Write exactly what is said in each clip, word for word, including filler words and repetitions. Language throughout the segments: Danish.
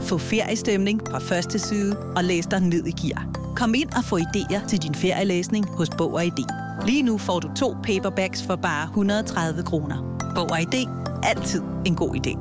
Få feriestemning fra første side og læs dig ned i gear. Kom ind og få idéer til din ferielæsning hos Bog og I D. Lige nu får du to paperbacks for bare et hundrede og tredive kroner. Bog og I D. Altid en god idé.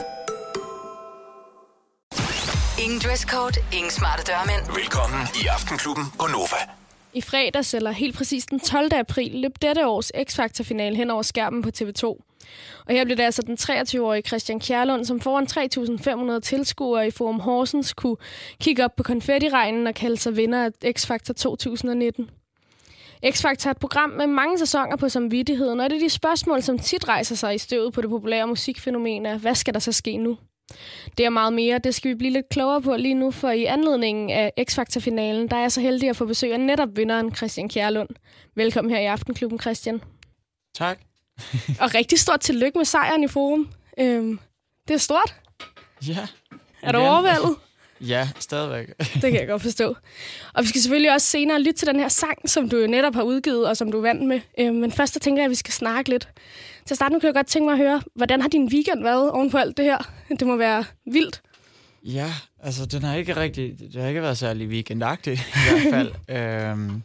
Ingen dresscode, ingen smarte dørmænd. Velkommen i Aftenklubben på Nova. I fredags, eller helt præcis den tolvte april, løb dette års X-Factor-finale hen over skærmen på T V to. Og her blev det altså den treogtyve-årige Christian Kjærlund, som foran tre tusind fem hundrede tilskuere i Forum Horsens kunne kigge op på konfettiregnen og kalde sig vinder af X-Factor to tusind nitten. X-Factor er et program med mange sæsoner på samvittigheden, og det er de spørgsmål, som tit rejser sig i støvet på det populære musikfænomen af, hvad skal der så ske nu? Det er meget mere, det skal vi blive lidt klogere på lige nu, for i anledningen af X-Factor-finalen, der er jeg så heldig at få besøg af netop vinderen Christian Kjærlund. Velkommen her i Aftenklubben, Christian. Tak. Og rigtig stort tillykke med sejren i Forum. Øhm, det er stort. Ja. Er du overvældet? Ja, stadigvæk. Det kan jeg godt forstå. Og vi skal selvfølgelig også senere lytte til den her sang, som du jo netop har udgivet, og som du vandt med. Øhm, men først så tænker jeg, at vi skal snakke lidt. Til at starte nu kan jeg godt tænke mig at høre, hvordan har din weekend været oven på alt det her? Det må være vildt. Ja, altså den har ikke rigtig, det har ikke været særlig weekendagtig i hvert fald. øhm,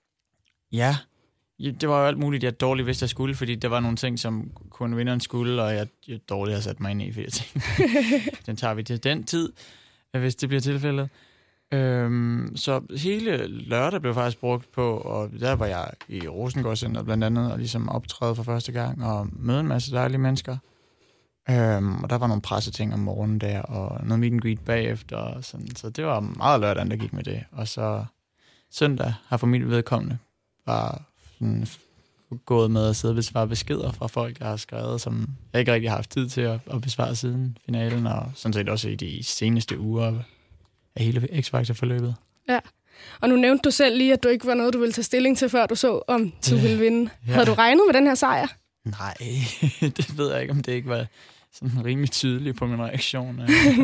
ja, det var jo alt muligt, jeg dårligt vidste, jeg skulle, fordi der var nogle ting, som kun vinderen skulle, og jeg, jeg dårligt har sat mig ind i, fordi jeg tænkte, den tager vi til den tid, hvis det bliver tilfældet. Øhm, så hele lørdag blev faktisk brugt på, og der var jeg i Rosengårdscenter blandt andet, og ligesom optræde for første gang, og møde en masse dejlige mennesker. Øhm, og der var nogle presseting om morgenen der, og noget meet and greet bagefter, og sådan. Så det var meget lørdag, der gik med det. Og så søndag har for mit vedkommende bare sådan gået med at sidde og besvare beskeder fra folk, jeg har skrevet, som jeg ikke rigtig har haft tid til at, at besvare siden finalen, og sådan set også i de seneste uger af hele X-Factor-forløbet. Ja, og nu nævnte du selv lige, at du ikke var noget, du ville tage stilling til, før du så, om du ville vinde. Ja. Havde du regnet med den her sejr? Nej, det ved jeg ikke, om det ikke var sådan rimelig tydeligt på min reaktion.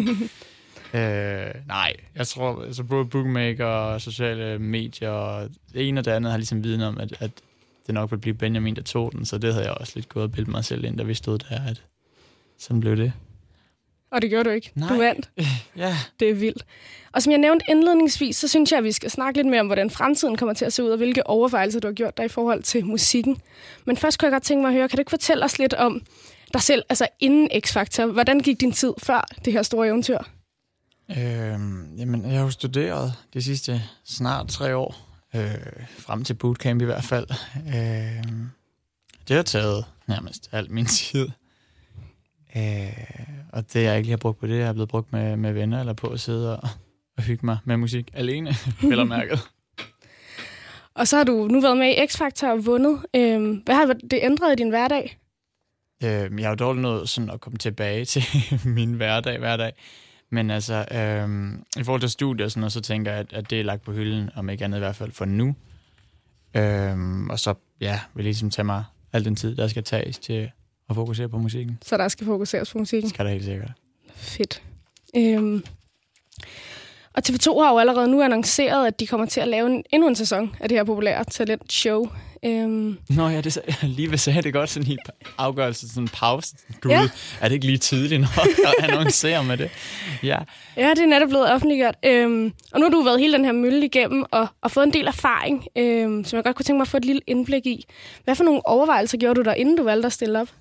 øh, nej, jeg tror, altså både bookmaker og sociale medier og det ene og det andet har ligesom viden om, at, at det nok ville blive Benjamin, der tog den, så det havde jeg også lidt gået og bildet mig selv ind, da vi stod der, at sådan blev det. Og det gjorde du ikke. Nej. Du vandt. Ja. Det er vildt. Og som jeg nævnte indledningsvis, så synes jeg, at vi skal snakke lidt mere om, hvordan fremtiden kommer til at se ud, og hvilke overvejelser du har gjort dig i forhold til musikken. Men først kunne jeg godt tænke mig at høre, kan du ikke fortælle os lidt om dig selv, altså inden X-Factor? Hvordan gik din tid før det her store eventyr? Øhm, jamen, jeg har jo studeret de sidste snart tre år, øh, frem til bootcamp i hvert fald. Øh, det har taget nærmest al min tid. Øh, og det, jeg ikke lige har brugt på det, jeg er blevet brugt med, med venner, eller på at sidde og, og hygge mig med musik alene, vel og mærket. Og så har du nu været med i X-Factor og vundet. Øh, hvad har det ændret i din hverdag? Øh, jeg har jo dårligt nået sådan at komme tilbage til min hverdag hver dag. Men altså, øh, i forhold til studier og sådan noget, så tænker jeg, at, at det er lagt på hylden, om ikke andet i hvert fald for nu. Øh, og så, ja, vil jeg ligesom tage mig al den tid, der skal tages til at fokusere på musikken. Så der skal fokuseres på musikken? Skal der helt sikkert. Fedt. Øhm. Og T V to har jo allerede nu annonceret, at de kommer til at lave en, endnu en sæson af det her populære talentshow. Øhm. Nå ja, det, lige ved sagde det godt, sådan en afgørelse, sådan en pause. Gud, ja. Er det ikke lige tidligt nok at annoncere med det? Ja. Ja, det er netop blevet offentliggjort. Øhm. Og nu har du været hele den her mølle igennem og, og fået en del erfaring, øhm, som jeg godt kunne tænke mig at få et lille indblik i. Hvad for nogle overvejelser gjorde du der, inden du valgte at stille op?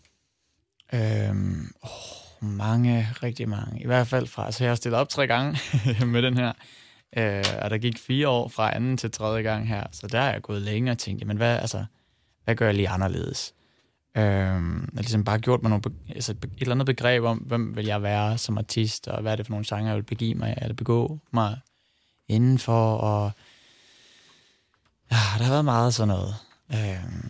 Øhm, oh, mange, rigtig mange. I hvert fald fra, altså jeg har stillet op tre gange med den her, øh, og der gik fire år fra anden til tredje gang her, så der er jeg gået længe og tænkt, jamen hvad, altså, hvad gør jeg lige anderledes? Øhm, jeg har ligesom bare gjort mig nogle, altså et eller andet begreb om, hvem vil jeg være som artist, og hvad er det for nogle sange, jeg vil begive mig, eller begå mig indenfor, og ja, der har været meget sådan noget. Øhm,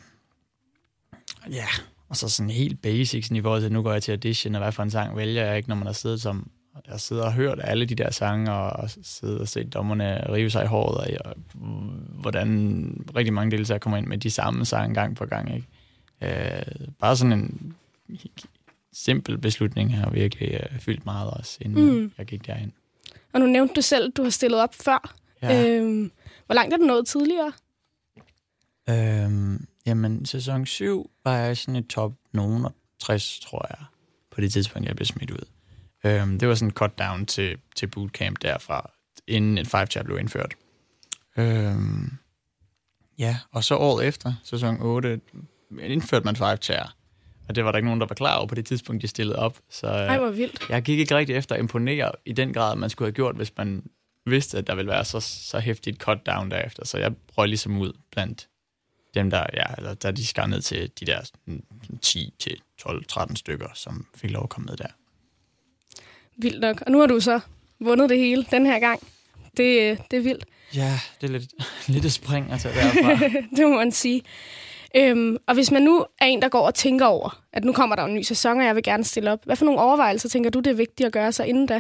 ja, og så sådan helt basics niveau til, nu går jeg til audition, og hvad for en sang vælger jeg ikke, når man har siddet som, jeg sidder og hørt alle de der sange, og, og sidder og set dommerne rive sig i håret, og, og hvordan rigtig mange deltagere kommer ind med de samme sange gang på gang, ikke? Øh, bare sådan en simpel beslutning har virkelig øh, fyldt meget også, inden mm. jeg gik derind. Og nu nævnte du selv, at du har stillet op før. Ja. Øhm, hvor langt er du nået tidligere? Øhm, jamen, sæson syv var jeg sådan et top nogen og tres, tror jeg, på det tidspunkt, jeg blev smidt ud. Øhm, det var sådan en cut down til, til bootcamp derfra, inden et five-chair blev indført. Øhm, ja, og så året efter, sæson otte, indførte man five-chair. Og det var der ikke nogen, der var klar over på det tidspunkt, de stillede op. Så Ej, hvor vildt. Jeg gik ikke rigtig efter at imponere i den grad, man skulle have gjort, hvis man vidste, at der ville være så, så hæftigt cut down derefter. Så jeg røg ligesom ud blandt dem, der, ja, eller der de skar ned til de der ti til tolv tretten stykker, som fik lov at komme med der. Vildt nok. Og nu har du så vundet det hele den her gang. Det, det er vildt. Ja, det er lidt, lidt et spring at tage derfra. Det må man sige. Øhm, og hvis man nu er en, der går og tænker over, at nu kommer der en ny sæson, og jeg vil gerne stille op. Hvad for nogle overvejelser tænker du, det er vigtigt at gøre sig inden da?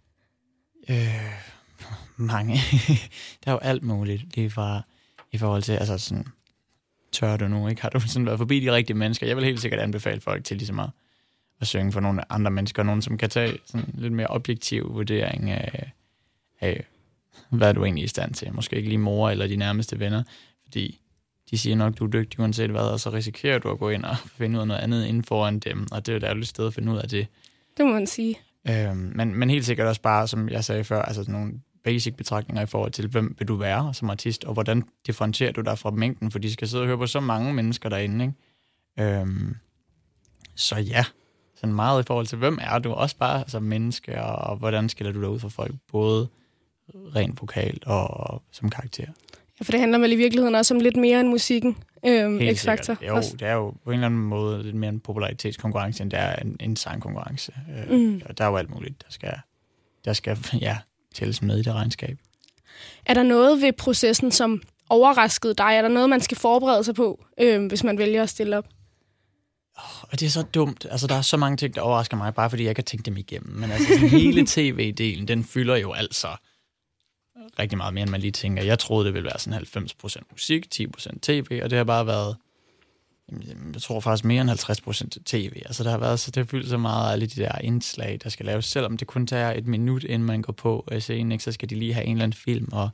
Øh, mange. Der er jo alt muligt lige fra i forhold til, altså sådan, tør du nu, ikke? Har du sådan været forbi de rigtige mennesker? Jeg vil helt sikkert anbefale folk til ligesom at, at synge for nogle andre mennesker, nogen som kan tage sådan lidt mere objektiv vurdering af, af, hvad du egentlig er i stand til. Måske ikke lige mor eller de nærmeste venner, fordi de siger nok, du er dygtig uanset hvad, og så risikerer du at gå ind og finde ud af noget andet inden foran dem, og det er jo et ærgerligt sted at finde ud af det. Det må man sige. Øhm, men, men helt sikkert også bare, som jeg sagde før, altså nogle basic betragtninger i forhold til, hvem vil du være som artist, og hvordan differentierer du dig fra mængden, for de skal sidde og høre på så mange mennesker derinde, ikke? Øhm, så ja, sådan meget i forhold til, hvem er du, også bare som menneske, og, og hvordan skiller du dig ud for folk, både rent vokalt og, og som karakter. Ja, for det handler vel i virkeligheden også om lidt mere end musikken, øhm, X-Factor. Jo, det er jo på en eller anden måde lidt mere en popularitetskonkurrence, end det er en, en sangkonkurrence. Øh, mm. Og der er jo alt muligt, der skal, der skal ja, tælles med i det regnskab. Er der noget ved processen, som overraskede dig? Er der noget, man skal forberede sig på, øh, hvis man vælger at stille op? Oh, og det er så dumt. Altså, der er så mange ting, der overrasker mig, bare fordi jeg ikke har tænkt dem igennem. Men altså, hele tv-delen, den fylder jo altså rigtig meget mere, end man lige tænker. Jeg troede, det ville være sådan halvfems procent musik, ti procent tv, og det har bare været, jeg tror faktisk mere end halvtreds procent tv. Altså, der har været så, det har fyldt så meget af alle de der indslag, der skal laves. Selvom det kun tager et minut, inden man går på scenen, ikke, så skal de lige have en eller anden film. Og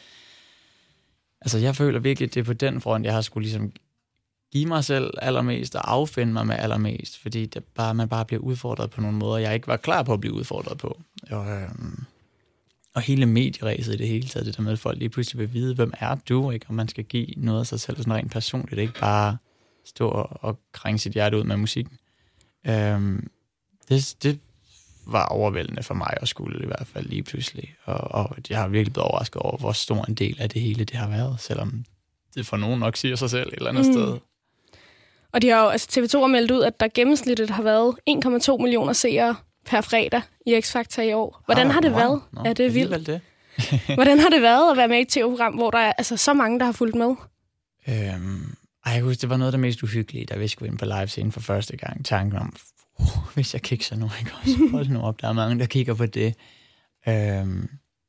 altså, jeg føler virkelig, at det er på den front, jeg har skulle ligesom give mig selv allermest og affinde mig med allermest, fordi det bare, man bare bliver udfordret på nogle måder, jeg ikke var klar på at blive udfordret på. Og, øhm, og hele medieræset i det hele taget, det der med, at folk lige pludselig vil vide, hvem er du, ikke? Og man skal give noget af sig selv sådan rent personligt, ikke bare stå og, og krænge sit hjerte ud med musikken. Øhm, det, det var overvældende for mig at skulle i hvert fald lige pludselig, og, og jeg har virkelig blevet overrasket over, hvor stor en del af det hele det har været, selvom det for nogen nok siger sig selv et eller andet mm. sted. Og de har jo, altså T V to har meldt ud, at der gennemsnitligt har været en komma to millioner seere per fredag i X-Factor i år. Hvordan ah, har det wow. været? Nå, er det vildt? Det. Hvordan har det været at være med i et tv-program, hvor der er altså så mange, der har fulgt med? Øhm, ej, jeg husker, det var noget af det mest uhyggelige, da vi skulle ind på live-scenen for første gang. Tanken om, uh, hvis jeg kigger nu, ikke også? Hold nu op, der er mange, der kigger på det. Øhm,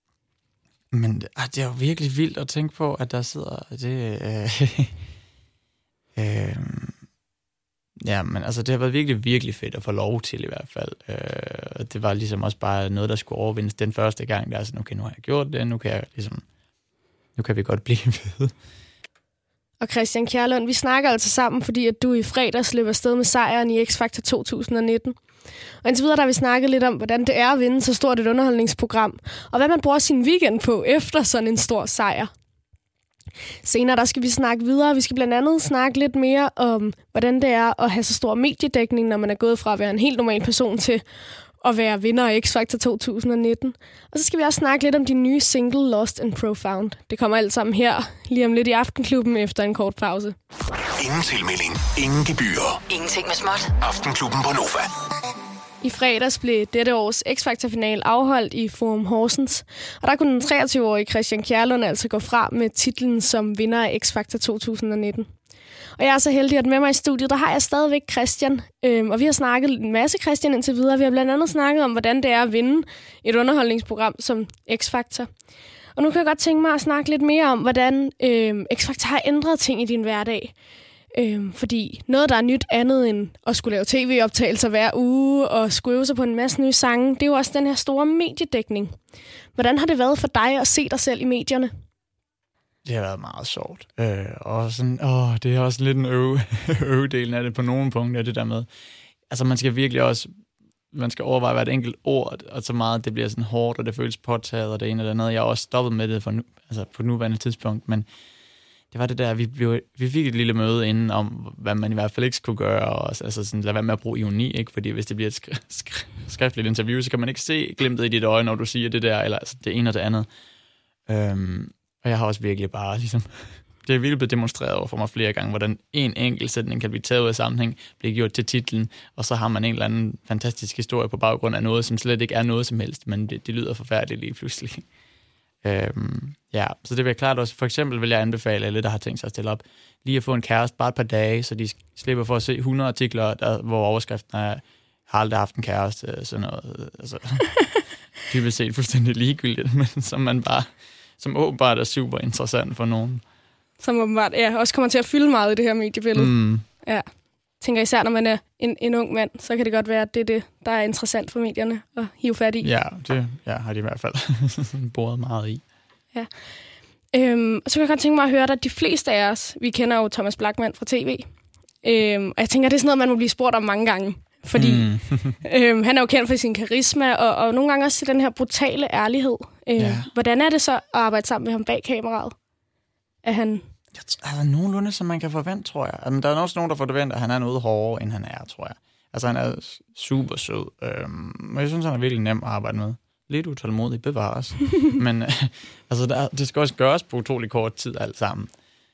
men ah, det er jo virkelig vildt at tænke på, at der sidder det... Øh, øh, Ja, men altså, det har været virkelig, virkelig fedt at få lov til i hvert fald. Øh, det var ligesom også bare noget, der skulle overvindes den første gang. Der er sådan, okay, nu har jeg gjort det, nu kan jeg ligesom, nu kan vi godt blive ved. Og Christian Kjærlund, vi snakker altså sammen, fordi at du i fredags løber afsted med sejren i X-Factor to tusind nitten. Og indtil videre, der har vi snakket lidt om, hvordan det er at vinde så stort et underholdningsprogram, og hvad man bruger sin weekend på efter sådan en stor sejr. Senere der skal vi snakke videre. Vi skal blandt andet snakke lidt mere om, hvordan det er at have så stor mediedækning, når man er gået fra at være en helt normal person til at være vinder af X-Factor to tusind nitten. Og så skal vi også snakke lidt om de nye single Lost and Profound. Det kommer alt sammen her, lige om lidt i Aftenklubben efter en kort pause. Ingen tilmelding, ingen gebyrer. Ingenting med småt. Aftenklubben på Nova. I fredags blev dette års X-Factor-final afholdt i Forum Horsens, og der kunne den treogtyve-årige Christian Kjærlund altså gå fra med titlen som vinder af X-Factor to tusind nitten. Og jeg er så heldig, at med mig i studiet, der har jeg stadigvæk Christian, øhm, og vi har snakket en masse Christian indtil videre. Vi har blandt andet snakket om, hvordan det er at vinde et underholdningsprogram som X-Factor. Og nu kan jeg godt tænke mig at snakke lidt mere om, hvordan øhm, X-Factor har ændret ting i din hverdag. Øhm, fordi noget, der er nyt andet end at skulle lave tv-optagelser hver uge og skulle øve sig på en masse nye sange, det er jo også den her store mediedækning. Hvordan har det været for dig at se dig selv i medierne? Det har været meget sjovt. Øh, og sådan, åh, det er også lidt en øve, øvedelen af det på nogle punkter, det der med. Altså, man skal virkelig også man skal overveje hvert enkelt ord, og så meget det bliver sådan hårdt, og det føles påtaget, og det ene eller andet. Jeg har også stoppet med det for nu, altså på nuværende tidspunkt, men det var det der, vi, blev, vi fik et lille møde inden om, hvad man i hvert fald ikke skulle gøre, og altså sådan, lad være med at bruge ironi, ikke? Fordi hvis det bliver et skri- skri- skriftligt interview, så kan man ikke se glimtet i dit øje, når du siger det der, eller altså det ene og det andet. Øhm, og jeg har også virkelig bare ligesom, det er virkelig blevet demonstreret over for mig flere gange, hvordan en enkelt sætning kan blive taget ud af sammenhæng, blive gjort til titlen, og så har man en eller anden fantastisk historie på baggrund af noget, som slet ikke er noget som helst, men det, det lyder forfærdeligt lige pludselig. Øhm, ja, så det vil jeg klart også. For eksempel vil jeg anbefale alle, der har tænkt sig at stille op, lige at få en kæreste bare et par dage, så de slipper for at se hundrede artikler, der, hvor overskriften er, har aldrig haft en kæreste, sådan noget. Altså, dybest set fuldstændig ligegyldigt, men som man bare, som åbenbart er super interessant for nogen. Som åbenbart, ja, også kommer til at fylde meget i det her mediebillede. Mm. Ja. Tænker især, når man er en, en ung mand, så kan det godt være, at det er det, der er interessant for medierne at hive fat i. Ja, det ja, har de i hvert fald boret meget i. Ja. Øhm, og så kan jeg godt tænke mig at høre, at de fleste af os, vi kender jo Thomas Blachman fra tv. Øhm, og jeg tænker, det er sådan noget, man må blive spurgt om mange gange. Fordi mm. øhm, han er jo kendt for sin karisma, og, og nogle gange også den her brutale ærlighed. Øhm, ja. Hvordan er det så at arbejde sammen med ham bag kameraet? Er han... Altså, nogenlunde, som man kan forvente, tror jeg. Altså, der er også nogen, der forventer, at han er noget hårdere, end han er, tror jeg. Altså, han er super sød. Øhm, og jeg synes, han er virkelig nem at arbejde med. Lidt utålmodig, bevares. Men øh, altså, der, det skal også gøres på utrolig kort tid, alt sammen.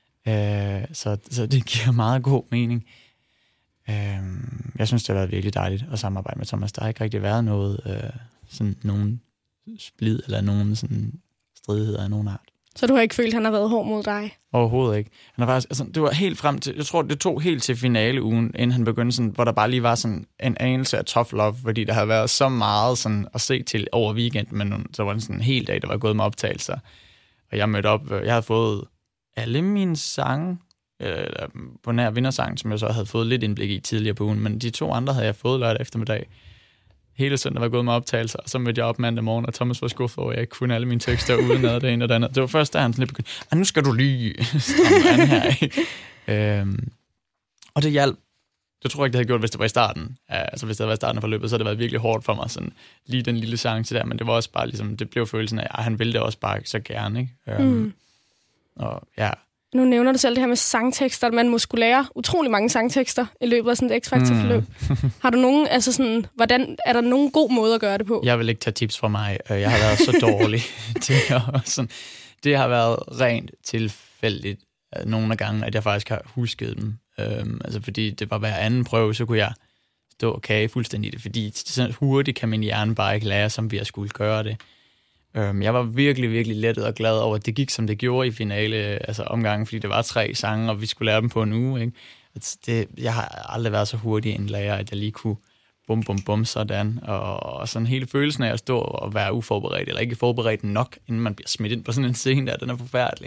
Øh, så, så det giver meget god mening. Øh, jeg synes, det har været virkelig dejligt at samarbejde med Thomas. Der har ikke rigtig været noget, øh, sådan nogen splid, eller nogen sådan stridigheder af nogen art. Så du har ikke følt, at han har været hård mod dig? Overhovedet ikke. Han har faktisk, altså, det var helt frem til, jeg tror, det tog helt til finaleugen, inden han begyndte sådan, hvor der bare lige var sådan en anelse af tough love, fordi der havde været så meget sådan at se til over weekenden, men så var det sådan en hel dag, der var gået med optagelser. Og jeg mødte op, jeg havde fået alle mine sange, øh, på nær vindersangen, som jeg så havde fået lidt indblik i tidligere på ugen, men de to andre havde jeg fået lørdag eftermiddag. Hele søndag var gået med optagelser, og så mødte jeg op mandag morgen, og Thomas var skuffet over, at jeg ikke kunne alle mine tekster uden ad det ene og det andet. Det var først, da han sådan lidt begyndte, ah, nu skal du lige stramme an her. øhm, og det hjalp. Det tror jeg ikke, det havde gjort, hvis det var i starten. Altså, hvis det havde været i starten af forløbet, så havde det været virkelig hårdt for mig, sådan lige den lille chance der, men det var også bare ligesom, det blev følelsen af, at han ville det også bare så gerne, ikke? Øhm, mm. Og ja... Nu nævner du selv det her med sangtekster, at man må skulle lære utrolig mange sangtekster i løbet af sådan et X-Factor-forløb. Mm. Har du nogen, altså sådan, hvordan, er der nogen god måde at gøre det på? Jeg vil ikke tage tips fra mig. Jeg har været så dårlig til at sådan. Det har været rent tilfældigt nogle af gange, at jeg faktisk har husket dem. Øhm, altså fordi det var hver anden prøve, så kunne jeg stå og kage fuldstændig i det, fordi så hurtigt kan min hjerne bare ikke lære, som vi har skulle gøre det. Jeg var virkelig, virkelig lettet og glad over, at det gik, som det gjorde i finale, altså omgangen, fordi det var tre sange, og vi skulle lære dem på en uge. Ikke? Det, jeg har aldrig været så hurtig en lærer, at jeg lige kunne bum, bum, bum, sådan. Og, og sådan hele følelsen af at stå og være uforberedt, eller ikke forberedt nok, inden man bliver smidt ind på sådan en scene der, den er forfærdelig.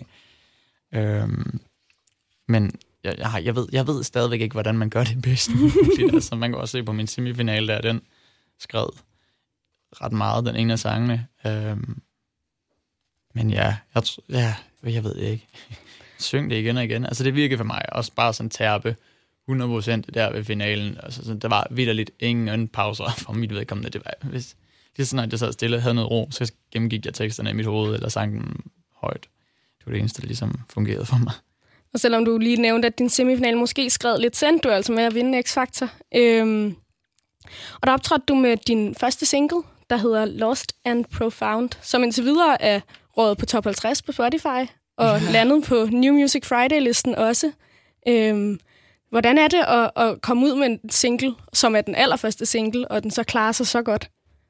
Øhm, men jeg, jeg, jeg, ved, jeg ved stadigvæk ikke, hvordan man gør det bedst. Altså, man kan også se på min semifinale, der den skrev ret meget, den ene af sangene. Øhm, men ja jeg, ja, jeg ved det ikke. Syng det igen og igen. Altså, det virkede for mig også bare sådan terpe hundrede procent der ved finalen. Altså, sådan, der var vitterligt ingen anden pauser fra mit vedkommende. Det var, hvis, lige sådan, at jeg sad stille og havde noget ro, så gennemgik jeg teksterne i mit hoved, eller sang dem højt. Det var det eneste, der ligesom fungerede for mig. Og selvom du lige nævnte, at din semifinal måske skred lidt sendt, du altså med at vinde X-Factor. Øhm, og der optrådte du med din første single, der hedder Lost and Profound, som indtil videre er rådet på top halvtreds på Spotify, og ja. landet på New Music Friday-listen også. Øhm, hvordan er det at, at komme ud med en single, som er den allerførste single, og den så klarer sig så godt?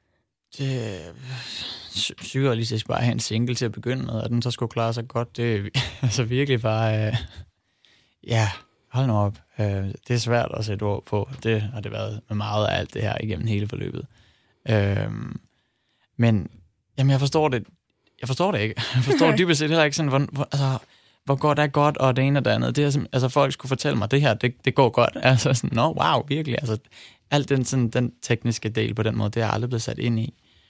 Det er surrealistisk bare at have en single til at begynde med, og den så skulle klare sig godt. Det er altså virkelig bare... Øh, ja, hold nu op. Øh, det er svært at sætte ord på. Det har det været med meget af alt det her igennem hele forløbet. Øhm, men jamen jeg forstår det jeg forstår det ikke jeg forstår dybest set heller ikke sådan hvor, hvor, altså, hvor godt er godt og det ene og det andet. Det er, altså folk skulle fortælle mig det her det, det går godt, altså sådan nå wow virkelig, altså alt den sådan den tekniske del på den måde, det er aldrig blevet sat ind i.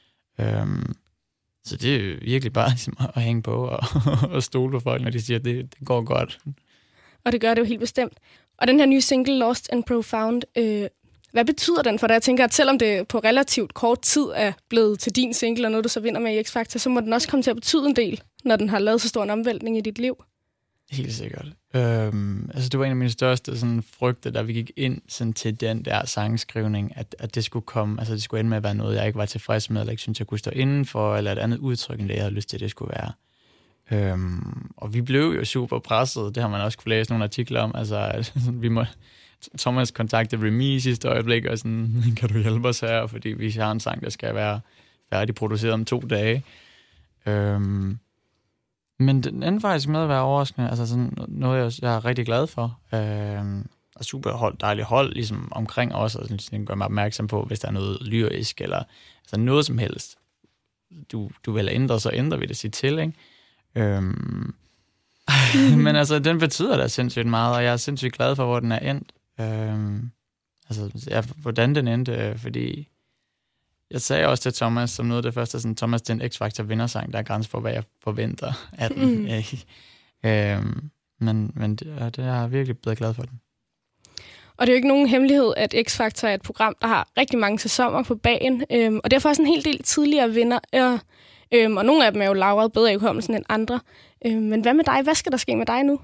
øhm, så det er virkelig bare ligesom at hænge på og, og stole på folk, når de siger det, det går godt, og det gør det jo helt bestemt. Og den her nye single Lost and Profound, øh, Hvad betyder den for dig? Jeg tænker, at selvom det på relativt kort tid er blevet til din single, og noget du så vinder med i X-Factor, så må den også komme til at betyde en del, når den har lavet så stor en omvæltning i dit liv. Helt sikkert. Øhm, altså, det var en af mine største sådan, frygter, da vi gik ind sådan, til den der sangskrivning, at, at det skulle komme, altså det skulle ende med at være noget, jeg ikke var tilfreds med, eller ikke synes jeg kunne stå indenfor, eller et andet udtryk, end det, jeg havde lyst til, at det skulle være. Øhm, og vi blev jo super presset, det har man også kunne læse nogle artikler om, altså vi må, Thomas kontaktede Remy i sidste øjeblik, og sådan, kan du hjælpe os her, fordi vi har en sang, der skal være færdigproduceret om to dage. Øhm, men den endte faktisk med at være overraskende, altså sådan noget, jeg, jeg er rigtig glad for, øhm, og super hold, dejligt hold ligesom omkring os, og sådan, gør mig opmærksom på, hvis der er noget lyrisk, eller altså noget som helst, du, du vil ændre, så ændrer vi det sig til, ikke? Øhm, men altså, den betyder da sindssygt meget, og jeg er sindssygt glad for, hvor den er endt. Øhm, altså, ja, hvordan den endte, fordi jeg sagde også til Thomas, som noget af det første, sådan, Thomas, det er en X-Factor vindersang, der er grænse for, hvad jeg forventer af den. Mm. øhm, men men det, det er jeg virkelig blevet glad for den. Og det er jo ikke nogen hemmelighed, at X-Factor er et program, der har rigtig mange sæsoner på bagen, øhm, og det er faktisk en hel del tidligere vinder, øh, øhm, og nogle af dem er jo lagret bedre i hukommelsen end andre. Øhm, men hvad med dig? Hvad skal der ske med dig nu?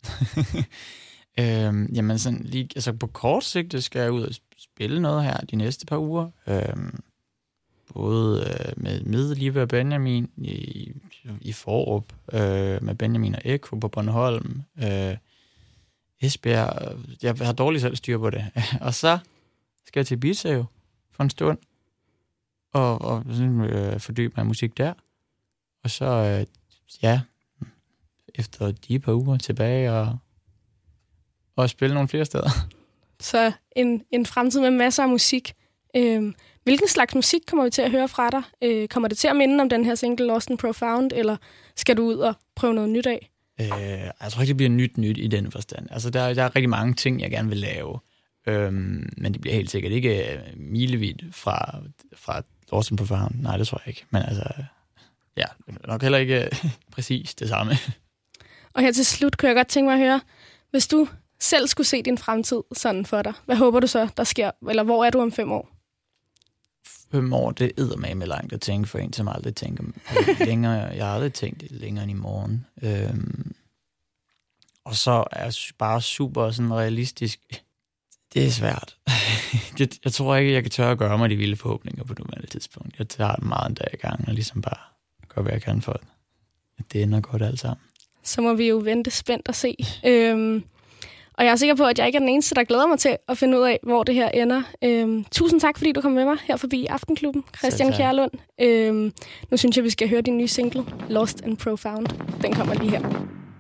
øhm, jamen sådan lige, altså på kort sigt, det skal jeg ud og spille noget her de næste par uger. Øhm, både øh, med, med Live og Benjamin i, i Fårup, øh, med Benjamin og Ekko på Bornholm, øh, Esbjerg. Jeg har dårligt selv styr på det. Og så skal jeg til Ibiza jo for en stund, og, og sådan, øh, fordybe mig musik der. Og så, øh, ja, efter de par uger tilbage og, og spille nogle flere steder. Så en, en fremtid med masser af musik. Øhm, hvilken slags musik kommer vi til at høre fra dig? Øh, kommer det til at minde om den her single Lost and Profound, eller skal du ud og prøve noget nyt af? Øh, jeg tror ikke, det bliver nyt nyt i den forstand. Altså, der, der er rigtig mange ting, jeg gerne vil lave. Øhm, men det bliver helt sikkert ikke milevidt fra, fra Lost and Profound. Nej, det tror jeg ikke. Men altså, ja, nok heller ikke præcis det samme. Og her til slut kunne jeg godt tænke mig at høre, hvis du selv skulle se din fremtid sådan for dig, hvad håber du så, der sker? Eller hvor er du om fem år? Fem år, det er eddermame langt at tænke for en, som aldrig tænker længere. Jeg har aldrig tænkt det længere end i morgen. Øhm, og så er jeg bare super sådan realistisk. Det er svært. det, jeg tror ikke, jeg kan tørre at gøre mig de vilde forhåbninger på nuværende tidspunkt. Jeg tager meget en dag i gang, og ligesom bare gør, hvad jeg kan for, at det ender godt alt sammen. Så må vi jo vente spændt og se. Øhm, og jeg er sikker på, at jeg ikke er den eneste, der glæder mig til at finde ud af, hvor det her ender. Øhm, tusind tak, fordi du kom med mig her forbi Aftenklubben, Christian Kjærlund. Øhm, nu synes jeg, vi skal høre din nye single, Lost and Profound. Den kommer lige her.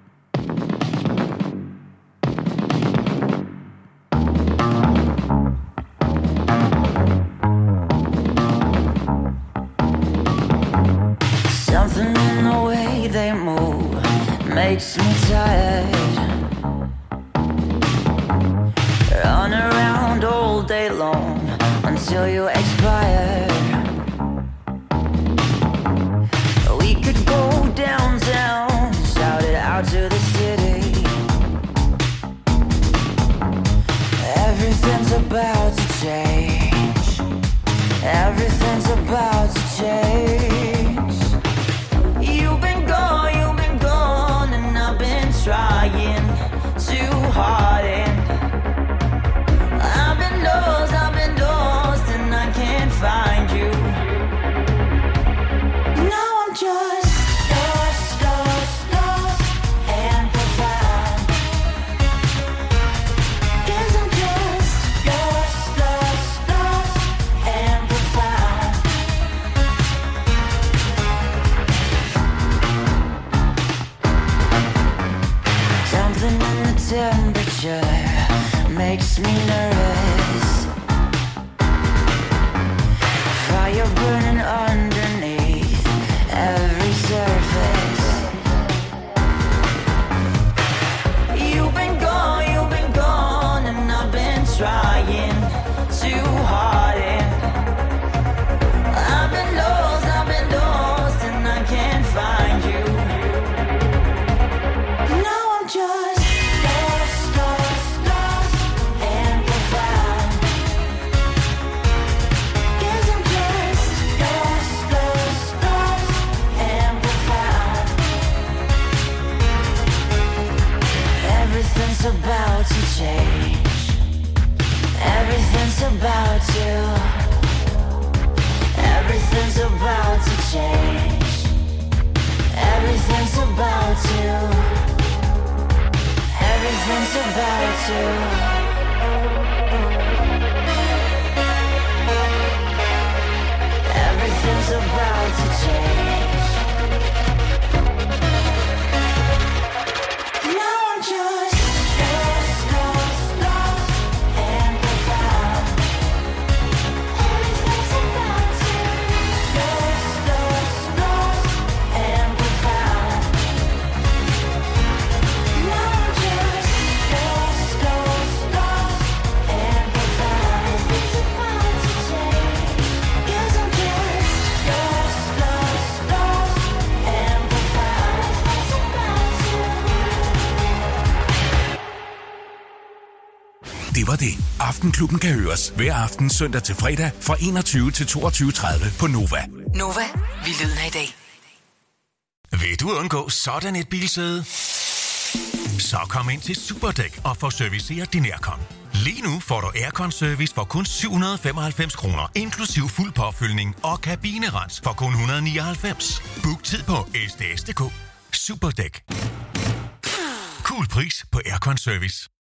Something in the way they move makes me tired. Run around all day long until you expire. We could go downtown, shout it out to the city. Everything's about to change. Everything's about to change. You've been gone, you've been gone, and I've been trying too hard. And I've been lost, I've been lost, and I can't find you. Now I'm just lost, lost, lost, and profound. 'Cause I'm just lost, lost, lost, and profound. Something in the temperature makes me nervous. Fire burning underneath every surface. You've been gone, you've been gone, and I've been trying too hard. And I've been lost, I've been lost, and I can't find you. Now I'm just lost, lost, lost, and profound. to. Everything's about to change. Now I'm just lost, lost, lost, and profound. Everything's about to lost, lost, lost, and profound. Now I'm just lost, lost, lost, and profound. Everything's about to change. 'Cause I'm just lost, lost, lost, and profound. Everything's about to. Det var det. Aftenklubben kan høres hver aften søndag til fredag fra enogtyve til toogtyve tredive på Nova. Nova, vi lyden af i dag. Vil du undgå sådan et bilsæde? Så kom ind til Superdæk og få serviceret din aircon. Lige nu får du aircon-service for kun syv hundrede og femoghalvfems kroner, inklusiv fuld påfyldning og kabinerens for kun et hundrede og nioghalvfems. Book tid på s d s punktum d k. Superdæk. Cool pris på aircon-service.